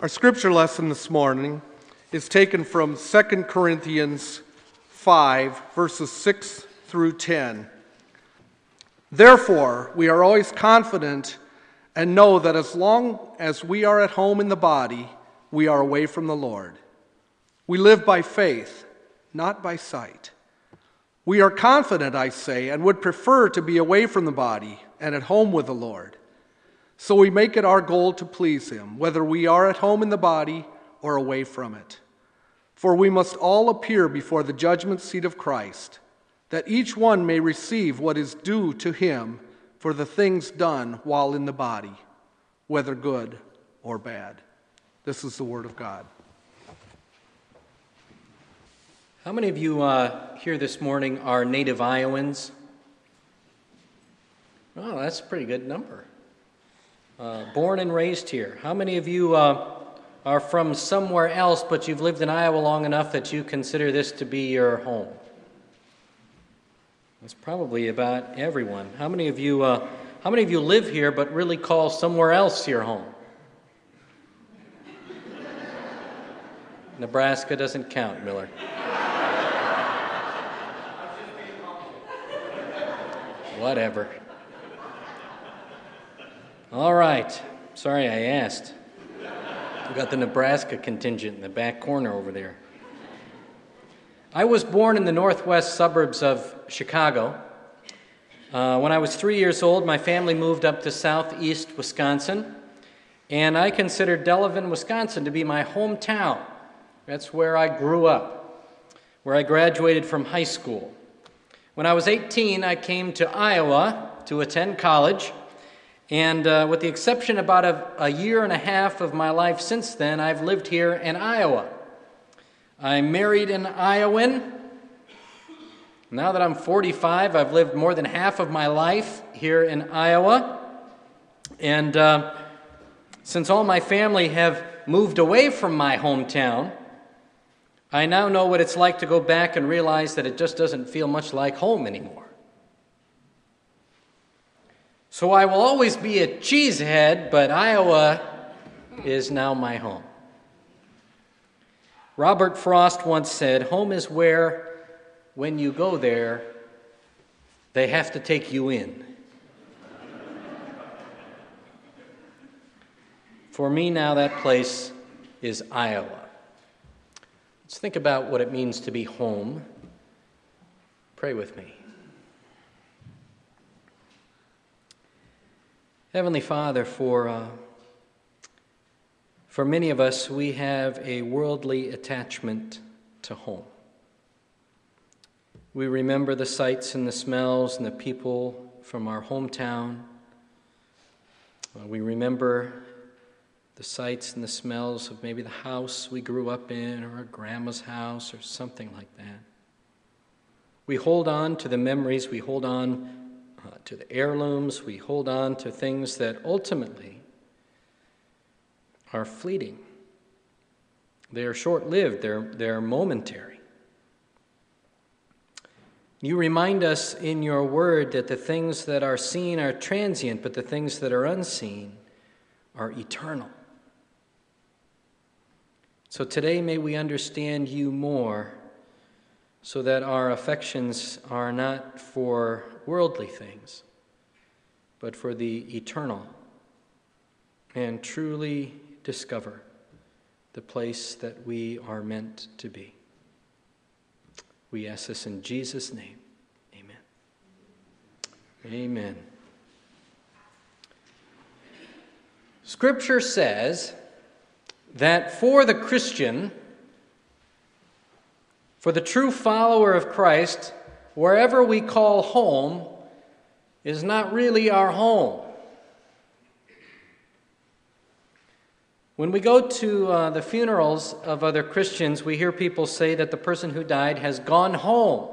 Our scripture lesson this morning is taken from 2 Corinthians 5, verses 6 through 10. Therefore, we are always confident and know that as long as we are at home in the body, we are away from the Lord. We live by faith, not by sight. We are confident, I say, and would prefer to be away from the body and at home with the Lord. So we make it our goal to please Him, whether we are at home in the body or away from it. For we must all appear before the judgment seat of Christ, that each one may receive what is due to him for the things done while in the body, whether good or bad. This is the word of God. How many of you here this morning are native Iowans? Oh, that's a pretty good number. Born and raised here. How many of you are from somewhere else, but you've lived in Iowa long enough that you consider this to be your home? That's probably about everyone. How many of you live here but really call somewhere else your home? Nebraska doesn't count, Miller. Whatever. All right. Sorry I asked. We got the Nebraska contingent in the back corner over there. I was born in the northwest suburbs of Chicago. When I was 3 years old, my family moved up to southeast Wisconsin, and I considered Delavan, Wisconsin to be my hometown. That's where I grew up, where I graduated from high school. When I was 18, I came to Iowa to attend college, and with the exception about a year and a half of my life since then, I've lived here in Iowa. I married an Iowan. Now that I'm 45, I've lived more than half of my life here in Iowa. And since all my family have moved away from my hometown, I now know what it's like to go back and realize that it just doesn't feel much like home anymore. So I will always be a cheesehead, but Iowa is now my home. Robert Frost once said, "Home is where, when you go there, they have to take you in." For me now, that place is Iowa. Let's think about what it means to be home. Pray with me. Heavenly Father, for many of us, we have a worldly attachment to home. We remember the sights and the smells and the people from our hometown. We remember the sights and the smells of maybe the house we grew up in, or our grandma's house, or something like that. We hold on to the memories, we hold on to the heirlooms, we hold on to things that ultimately are fleeting. They are short-lived, they're momentary. You remind us in your word that the things that are seen are transient, but the things that are unseen are eternal. So today may we understand you more, so that our affections are not for worldly things, but for the eternal, and truly discover the place that we are meant to be. We ask this in Jesus' name. Amen. Amen. Scripture says that for the Christian, for the true follower of Christ, wherever we call home is not really our home. When we go to the funerals of other Christians, we hear people say that the person who died has gone home.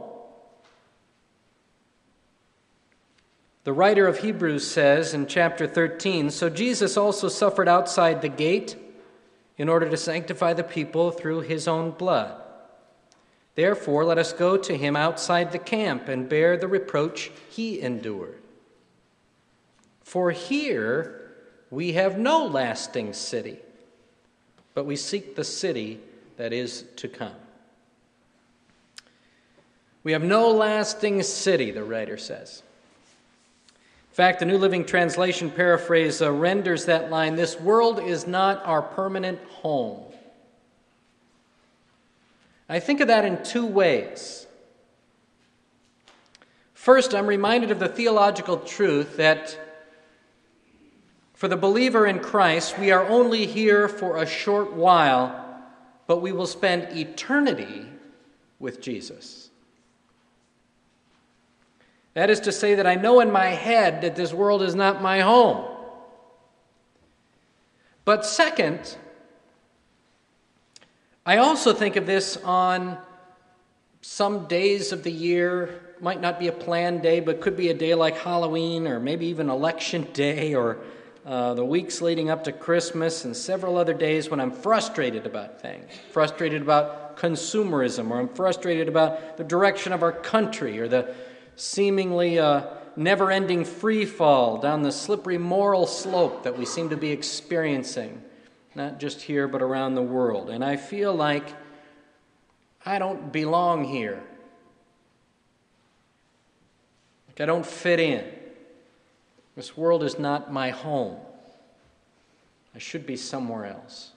The writer of Hebrews says in chapter 13, "So Jesus also suffered outside the gate in order to sanctify the people through his own blood. Therefore, let us go to him outside the camp and bear the reproach he endured. For here we have no lasting city, but we seek the city that is to come. We have no lasting city, the writer says. In fact, the New Living Translation paraphrase renders that line, "This world is not our permanent home." I think of that in two ways. First, I'm reminded of the theological truth that for the believer in Christ, we are only here for a short while, but we will spend eternity with Jesus. That is to say that I know in my head that this world is not my home. But second, I also think of this on some days of the year. Might not be a planned day, but could be a day like Halloween or maybe even Election Day or the weeks leading up to Christmas and several other days when I'm frustrated about things, frustrated about consumerism, or I'm frustrated about the direction of our country or the seemingly never-ending free fall down the slippery moral slope that we seem to be experiencing, not just here but around the world. And I feel like I don't belong here. Like I don't fit in. This world is not my home. I should be somewhere else.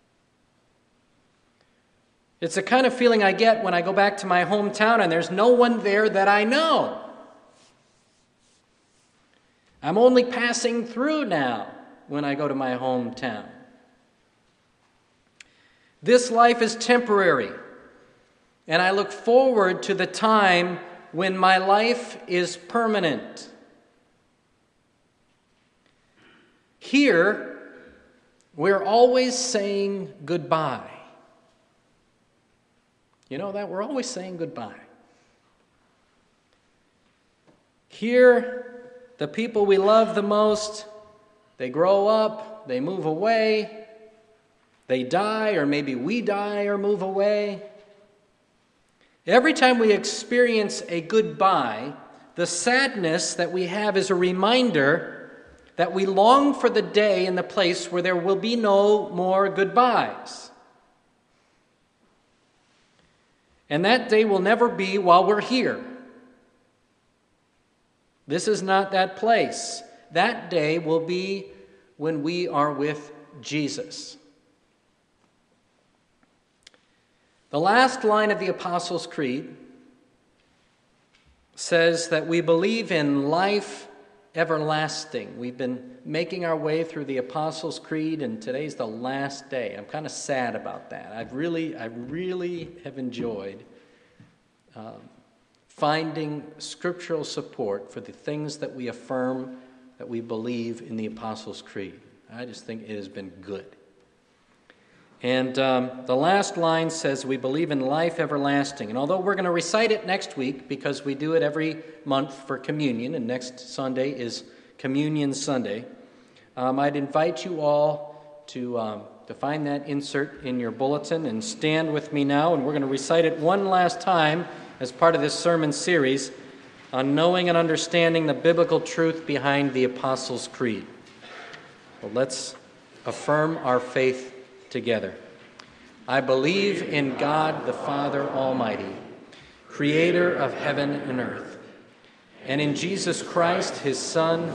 It's the kind of feeling I get when I go back to my hometown and there's no one there that I know. I'm only passing through now when I go to my hometown. This life is temporary, and I look forward to the time when my life is permanent. Here, we're always saying goodbye. You know that? We're always saying goodbye. Here, the people we love the most, they grow up, they move away, they die, or maybe we die or move away. Every time we experience a goodbye, the sadness that we have is a reminder that we long for the day and the place where there will be no more goodbyes. And that day will never be while we're here. This is not that place. That day will be when we are with Jesus. The last line of the Apostles' Creed says that we believe in life everlasting. We've been making our way through the Apostles' Creed, and today's the last day. I'm kind of sad about that. I really have enjoyed finding scriptural support for the things that we affirm, that we believe in the Apostles' Creed. I just think it has been good. And the last line says, we believe in life everlasting. And although we're going to recite it next week, because we do it every month for communion, and next Sunday is Communion Sunday, I'd invite you all to find that insert in your bulletin and stand with me now. And we're going to recite it one last time as part of this sermon series on knowing and understanding the biblical truth behind the Apostles' Creed. Well, let's affirm our faith together. I believe in God the Father Almighty, creator of heaven and earth, and in Jesus Christ, his Son,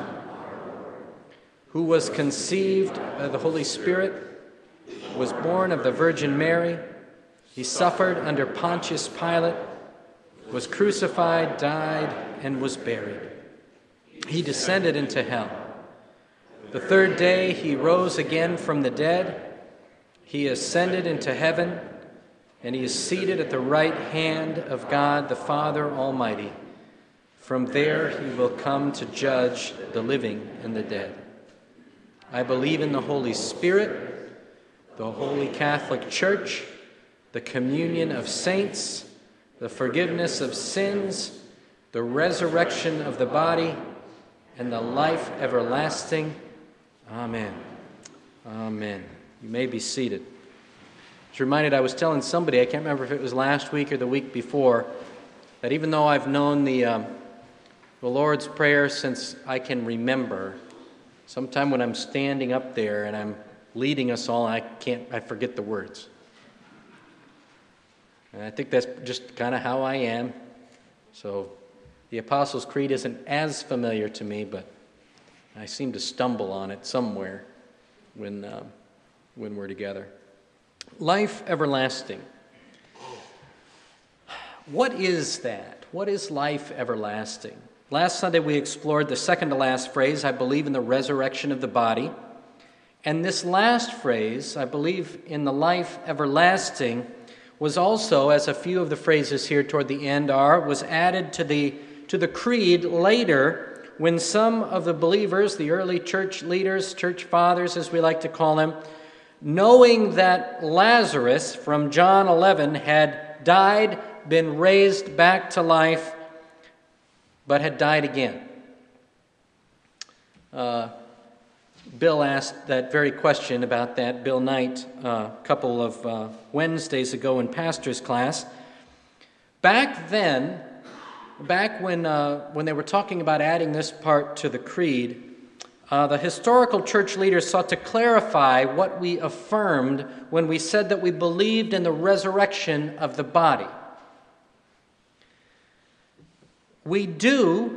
who was conceived by the Holy Spirit, was born of the Virgin Mary. He suffered under Pontius Pilate, was crucified, died, and was buried. He descended into hell. The third day he rose again from the dead. He ascended into heaven, and he is seated at the right hand of God the Father Almighty. From there he will come to judge the living and the dead. I believe in the Holy Spirit, the Holy Catholic Church, the communion of saints, the forgiveness of sins, the resurrection of the body, and the life everlasting. Amen. Amen. You may be seated. I was reminded, I was telling somebody, I can't remember if it was last week or the week before, that even though I've known the Lord's Prayer since I can remember, sometime when I'm standing up there and I'm leading us all. I forget the words. And I think that's just kind of how I am. So the Apostles' Creed isn't as familiar to me, but I seem to stumble on it somewhere when we're together. Life everlasting. What is that? What is life everlasting? Last Sunday we explored the second to last phrase, I believe in the resurrection of the body. And this last phrase, I believe in the life everlasting, was also, as a few of the phrases here toward the end are, was added to the creed later when some of the believers, the early church leaders, church fathers as we like to call them, knowing that Lazarus from John 11 had died, been raised back to life, but had died again. Bill asked that very question about that, Bill Knight, a couple of Wednesdays ago in pastor's class. Back then, when they were talking about adding this part to the creed, the historical church leaders sought to clarify what we affirmed when we said that we believed in the resurrection of the body. We do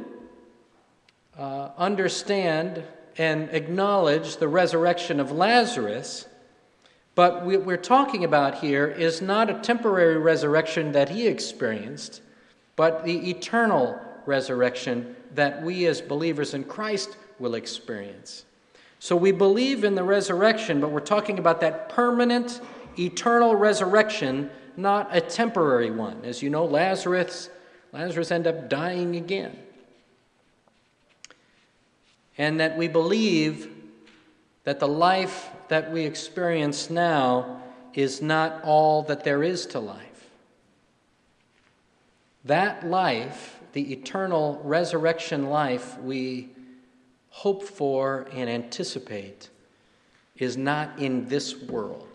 understand and acknowledge the resurrection of Lazarus, but what we're talking about here is not a temporary resurrection that he experienced, but the eternal resurrection that we as believers in Christ will experience. So we believe in the resurrection, but we're talking about that permanent, eternal resurrection, not a temporary one. As you know, Lazarus ended up dying again. And that we believe that the life that we experience now is not all that there is to life. That life, the eternal resurrection life we hope for and anticipate, is not in this world.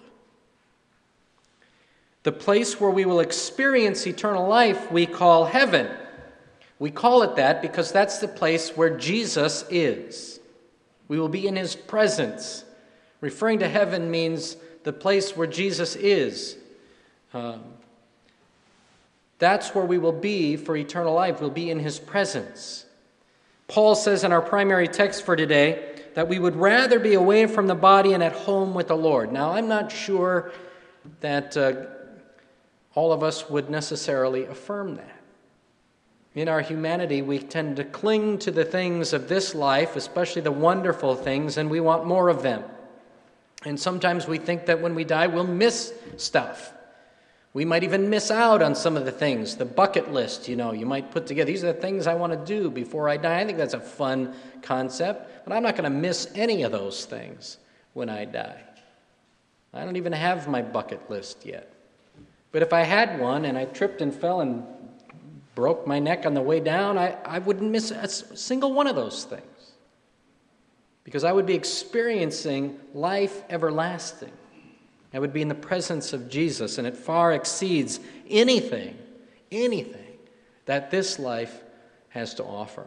The place where we will experience eternal life we call heaven. We call it that because that's the place where Jesus is. We will be in his presence. Referring to heaven means the place where Jesus is. That's where we will be for eternal life. We'll be in his presence. Paul says in our primary text for today that we would rather be away from the body and at home with the Lord. Now, I'm not sure that all of us would necessarily affirm that. In our humanity, we tend to cling to the things of this life, especially the wonderful things, and we want more of them. And sometimes we think that when we die, we'll miss stuff. We might even miss out on some of the things. The bucket list, you might put together. These are the things I want to do before I die. I think that's a fun concept, but I'm not going to miss any of those things when I die. I don't even have my bucket list yet. But if I had one and I tripped and fell and broke my neck on the way down, I wouldn't miss a single one of those things. Because I would be experiencing life everlasting. I would be in the presence of Jesus, and it far exceeds anything that this life has to offer.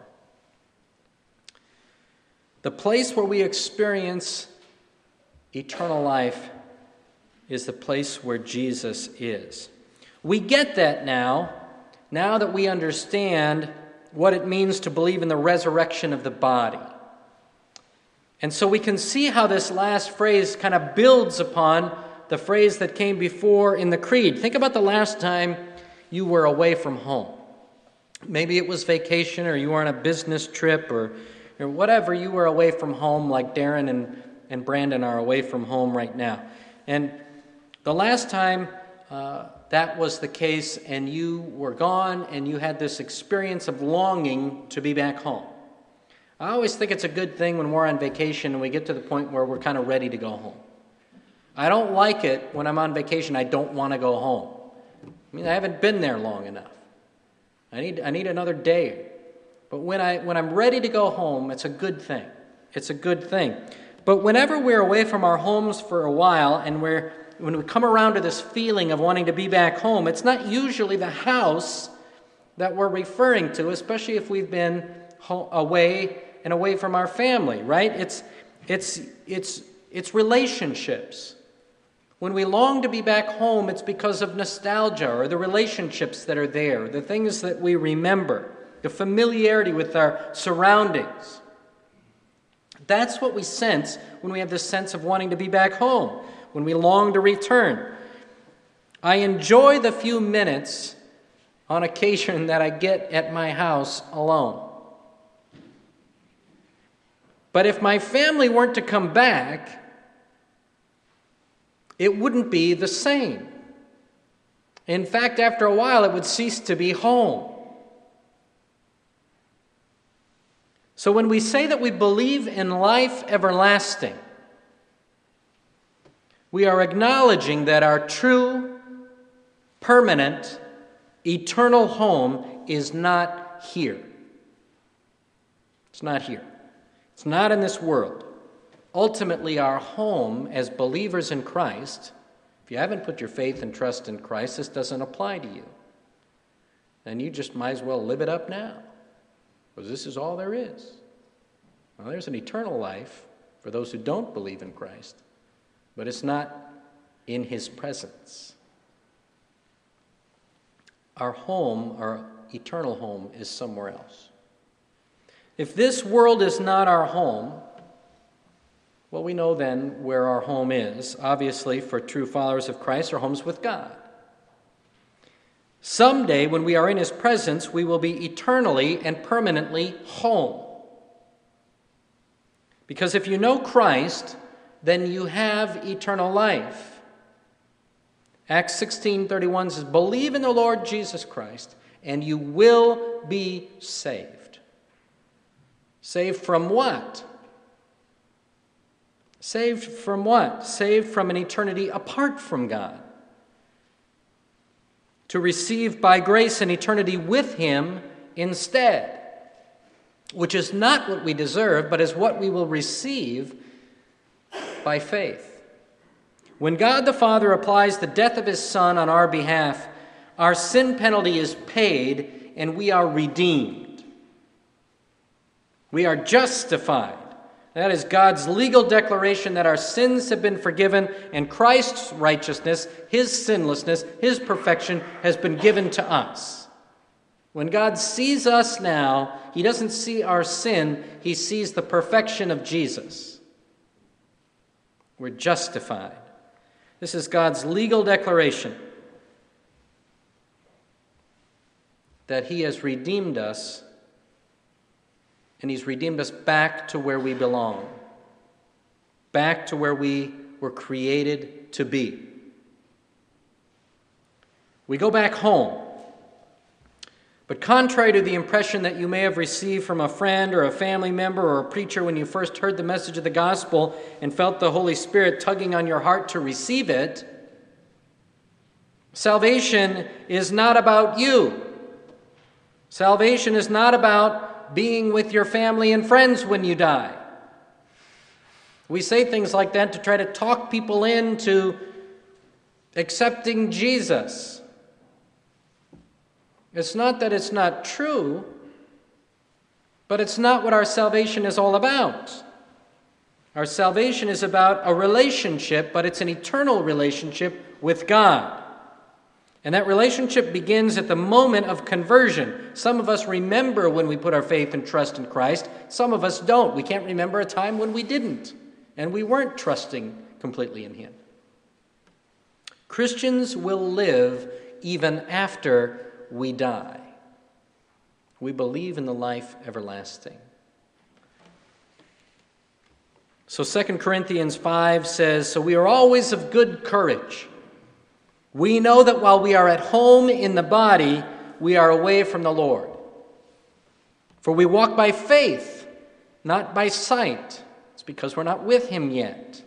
The place where we experience eternal life is the place where Jesus is. We get that now that we understand what it means to believe in the resurrection of the body. And so we can see how this last phrase kind of builds upon the phrase that came before in the creed. Think about the last time you were away from home. Maybe it was vacation, or you were on a business trip, or whatever. You were away from home like Darren and Brandon are away from home right now. And the last time that was the case and you were gone and you had this experience of longing to be back home. I always think it's a good thing when we're on vacation and we get to the point where we're kind of ready to go home. I don't like it when I'm on vacation, I don't want to go home. I mean, I haven't been there long enough. I need another day. But when I'm ready to go home, it's a good thing. It's a good thing. But whenever we're away from our homes for a while and when we come around to this feeling of wanting to be back home, it's not usually the house that we're referring to, especially if we've been away from our family, right? It's It's relationships. When we long to be back home, it's because of nostalgia or the relationships that are there, the things that we remember, the familiarity with our surroundings. That's what we sense when we have this sense of wanting to be back home, when we long to return. I enjoy the few minutes on occasion that I get at my house alone. But if my family weren't to come back, it wouldn't be the same. In fact, after a while, it would cease to be home. So when we say that we believe in life everlasting, we are acknowledging that our true, permanent, eternal home is not here. It's not here. It's not in this world. Ultimately, our home as believers in Christ, if you haven't put your faith and trust in Christ, this doesn't apply to you. Then you just might as well live it up now, because this is all there is. Well, there's an eternal life for those who don't believe in Christ, but it's not in His presence. Our home, our eternal home, is somewhere else. If this world is not our home, well, we know then where our home is. Obviously, for true followers of Christ, our home's with God. Someday, when we are in His presence, we will be eternally and permanently home. Because if you know Christ, then you have eternal life. Acts 16:31 says, "Believe in the Lord Jesus Christ, and you will be saved." Saved from what? Saved from what? Saved from an eternity apart from God. To receive by grace an eternity with Him instead, which is not what we deserve, but is what we will receive by faith. When God the Father applies the death of His Son on our behalf, our sin penalty is paid and we are redeemed. We are justified. That is God's legal declaration that our sins have been forgiven and Christ's righteousness, His sinlessness, His perfection has been given to us. When God sees us now, He doesn't see our sin, He sees the perfection of Jesus. We're justified. This is God's legal declaration that He has redeemed us, and He's redeemed us back to where we belong, back to where we were created to be. We go back home. But contrary to the impression that you may have received from a friend or a family member or a preacher when you first heard the message of the gospel and felt the Holy Spirit tugging on your heart to receive it, salvation is not about you. Salvation is not about being with your family and friends when you die. We say things like that to try to talk people into accepting Jesus. It's not that it's not true, but it's not what our salvation is all about. Our salvation is about a relationship, but it's an eternal relationship with God. And that relationship begins at the moment of conversion. Some of us remember when we put our faith and trust in Christ. Some of us don't. We can't remember a time when we didn't, and we weren't trusting completely in Him. Christians will live even after we die. We believe in the life everlasting. So 2 Corinthians 5 says, "So we are always of good courage. We know that while we are at home in the body, we are away from the Lord. For we walk by faith, not by sight." It's because we're not with Him yet.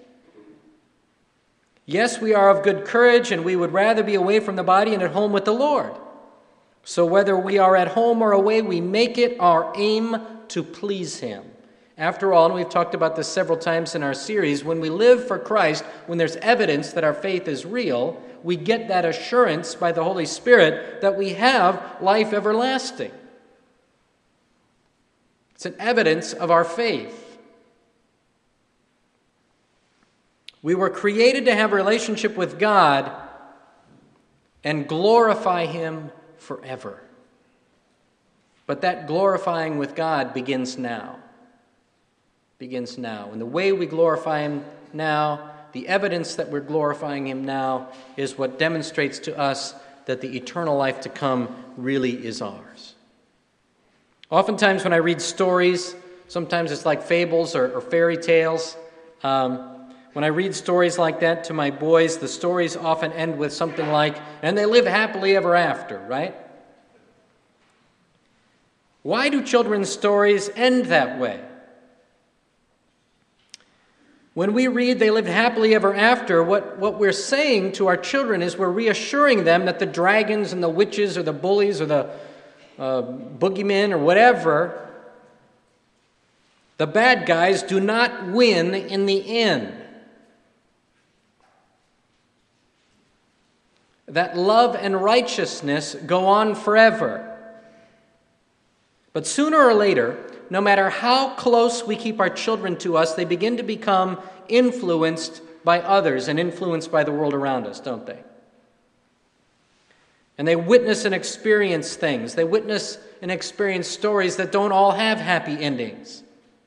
"Yes, we are of good courage, and we would rather be away from the body and at home with the Lord. So whether we are at home or away, we make it our aim to please Him." After all, and we've talked about this several times in our series, when we live for Christ, when there's evidence that our faith is real, we get that assurance by the Holy Spirit that we have life everlasting. It's an evidence of our faith. We were created to have a relationship with God and glorify Him forever. But that glorifying with God begins now. And the way we glorify Him now, the evidence that we're glorifying Him now, is what demonstrates to us that the eternal life to come really is ours. Oftentimes when I read stories, sometimes it's like fables or fairy tales. When I read stories like that to my boys, the stories often end with something like, and they live happily ever after, right? Why do children's stories end that way? When we read they lived happily ever after, what we're saying to our children is we're reassuring them that the dragons and the witches or the bullies or the boogeymen or whatever, the bad guys do not win in the end. That love and righteousness go on forever. But sooner or later, no matter how close we keep our children to us, they begin to become influenced by others and influenced by the world around us, don't they? And they witness and experience things. They witness and experience stories that don't all have happy endings.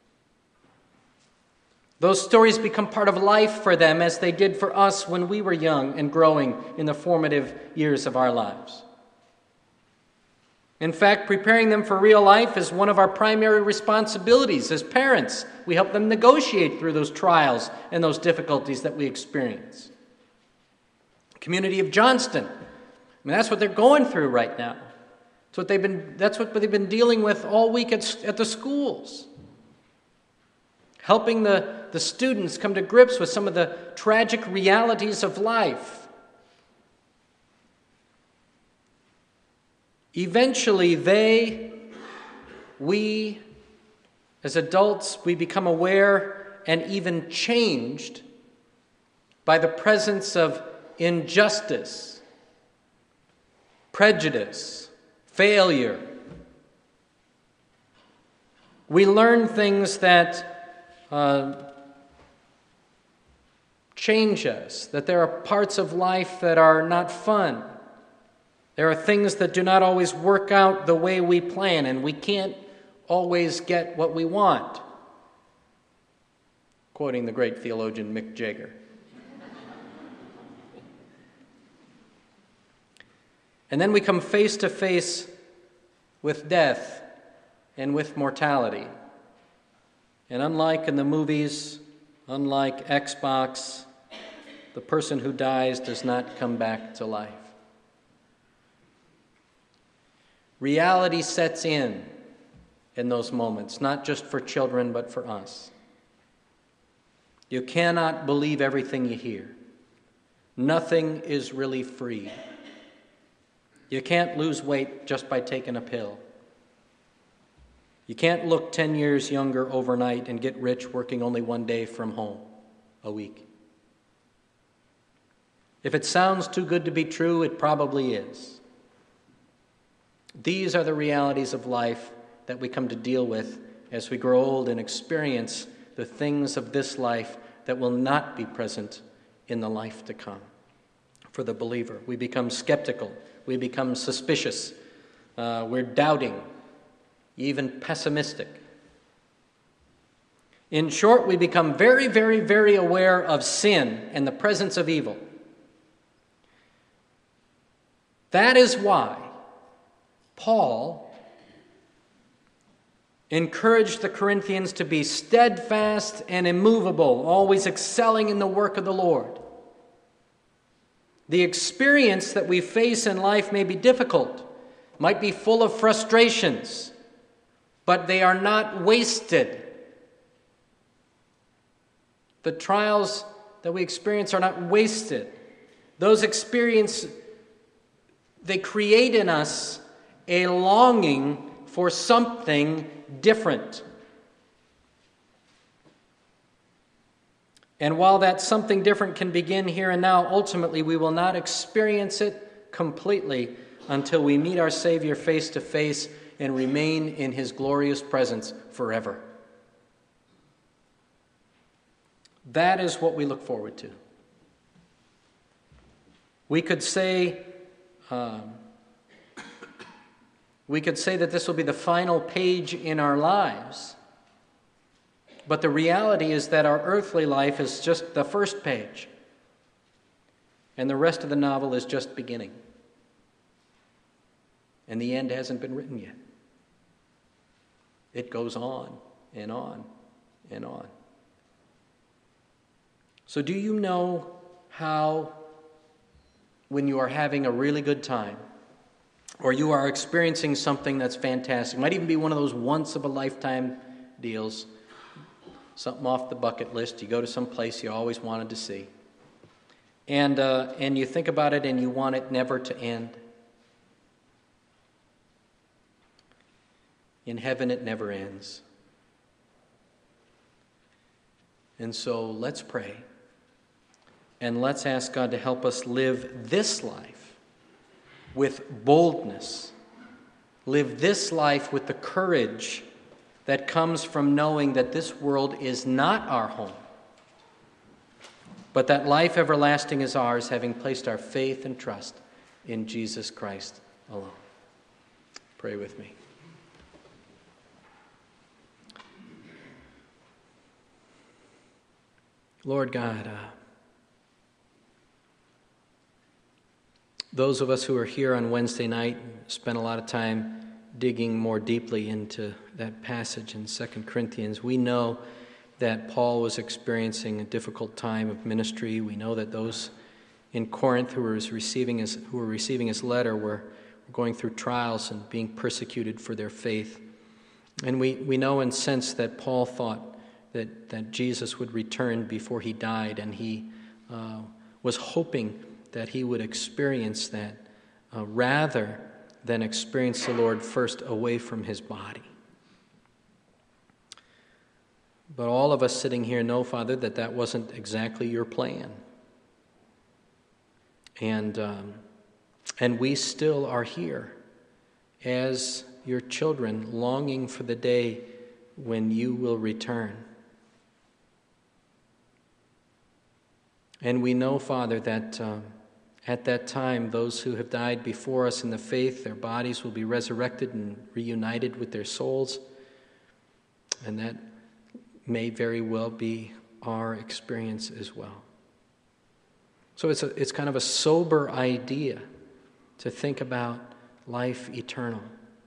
Those stories become part of life for them as they did for us when we were young and growing in the formative years of our lives. In fact, preparing them for real life is one of our primary responsibilities as parents. We help them negotiate through those trials and those difficulties that we experience. Community of Johnston, that's what they're going through right now. That's what they've been dealing with all week at the schools. Helping the students come to grips with some of the tragic realities of life. Eventually, we, as adults, we become aware and even changed by the presence of injustice, prejudice, failure. We learn things that change us, that there are parts of life that are not fun. There are things that do not always work out the way we plan, and we can't always get what we want. Quoting the great theologian Mick Jagger. And then we come face to face with death and with mortality. And unlike in the movies, unlike Xbox, the person who dies does not come back to life. Reality sets in those moments, not just for children, but for us. You cannot believe everything you hear. Nothing is really free. You can't lose weight just by taking a pill. You can't look 10 years younger overnight and get rich working only one day from home a week. If it sounds too good to be true, it probably is. These are the realities of life that we come to deal with as we grow old and experience the things of this life that will not be present in the life to come. For the believer, we become skeptical, we become suspicious, we're doubting, even pessimistic. In short, we become very, very, very aware of sin and the presence of evil. That is why Paul encouraged the Corinthians to be steadfast and immovable, always excelling in the work of the Lord. The experience that we face in life may be difficult, might be full of frustrations, but they are not wasted. The trials that we experience are not wasted. Those experiences, they create in us a longing for something different. And while that something different can begin here and now, ultimately we will not experience it completely until we meet our Savior face to face and remain in His glorious presence forever. That is what we look forward to. We could say that this will be the final page in our lives. But the reality is that our earthly life is just the first page. And the rest of the novel is just beginning. And the end hasn't been written yet. It goes on and on and on. So do you know how, when you are having a really good time, or you are experiencing something that's fantastic, it might even be one of those once-of-a-lifetime deals, something off the bucket list, you go to some place you always wanted to see, and you think about it and you want it never to end. In heaven it never ends. And so let's pray. And let's ask God to help us live this life with boldness. Live this life with the courage that comes from knowing that this world is not our home, but that life everlasting is ours, having placed our faith and trust in Jesus Christ alone. Pray with me. Lord God, those of us who are here on Wednesday night spent a lot of time digging more deeply into that passage in 2 Corinthians. We know that Paul was experiencing a difficult time of ministry. We know that those in Corinth who were receiving his letter were going through trials and being persecuted for their faith. And we know and sense that Paul thought that Jesus would return before he died, and he was hoping that he would experience that rather than experience the Lord first away from his body. But all of us sitting here know, Father, that wasn't exactly your plan. And we still are here as your children, longing for the day when you will return. And we know, Father, that at that time, those who have died before us in the faith, their bodies will be resurrected and reunited with their souls. And that may very well be our experience as well. So it's kind of a sober idea to think about life eternal.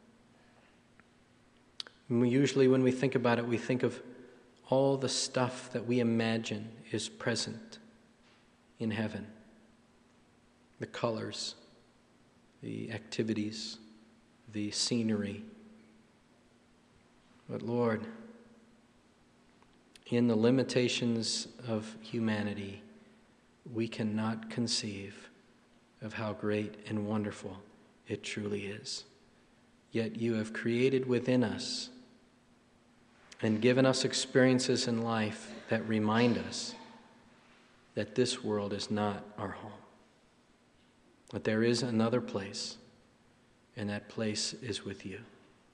And usually when we think about it, we think of all the stuff that we imagine is present in heaven. The colors, the activities, the scenery. But Lord, in the limitations of humanity, we cannot conceive of how great and wonderful it truly is. Yet you have created within us and given us experiences in life that remind us that this world is not our home. But there is another place, and that place is with you.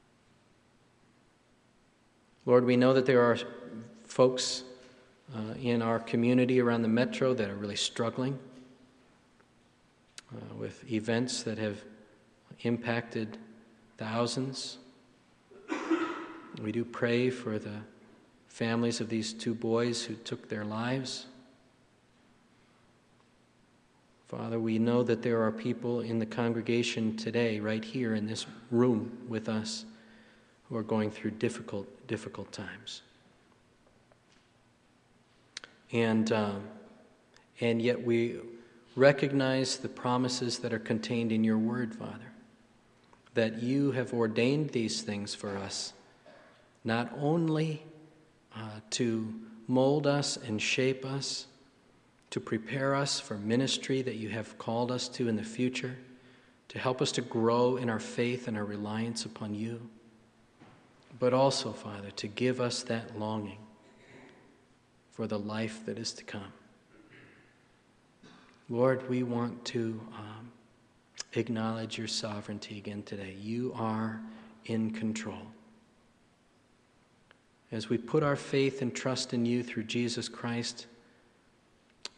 Lord, we know that there are folks in our community around the metro that are really struggling with events that have impacted thousands. We do pray for the families of these two boys who took their lives. Father, we know that there are people in the congregation today, right here in this room with us, who are going through difficult times. And yet we recognize the promises that are contained in your word, Father, that you have ordained these things for us, not only to mold us and shape us, to prepare us for ministry that you have called us to in the future, to help us to grow in our faith and our reliance upon you, but also, Father, to give us that longing for the life that is to come. Lord, we want to acknowledge your sovereignty again today. You are in control. As we put our faith and trust in you through Jesus Christ,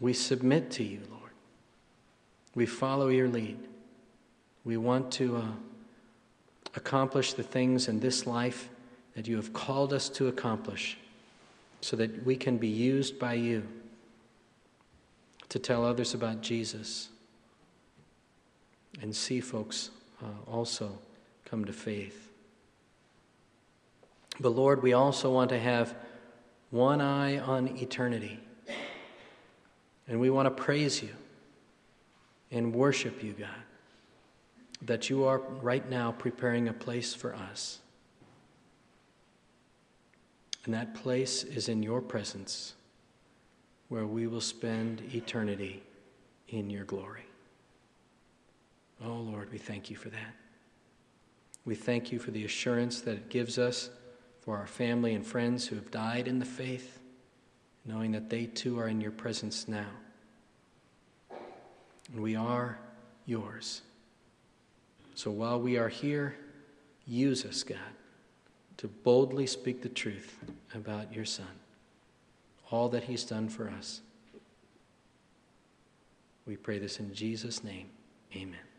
We submit to you, Lord. We follow your lead. We want to accomplish the things in this life that you have called us to accomplish so that we can be used by you to tell others about Jesus and see folks also come to faith. But Lord, we also want to have one eye on eternity. And we want to praise you and worship you, God, that you are right now preparing a place for us. And that place is in your presence, where we will spend eternity in your glory. Oh, Lord, we thank you for that. We thank you for the assurance that it gives us for our family and friends who have died in the faith, knowing that they too are in your presence now. And we are yours. So while we are here, use us, God, to boldly speak the truth about your Son, all that he's done for us. We pray this in Jesus' name. Amen.